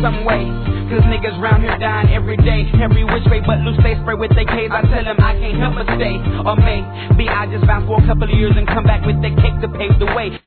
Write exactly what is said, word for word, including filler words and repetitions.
some way. Cause niggas round here dying every day, every which way but loose they spray with their K's. I tell them I can't help but stay. Or maybe I just bounce for a couple of years and come back with that cake to pave the way.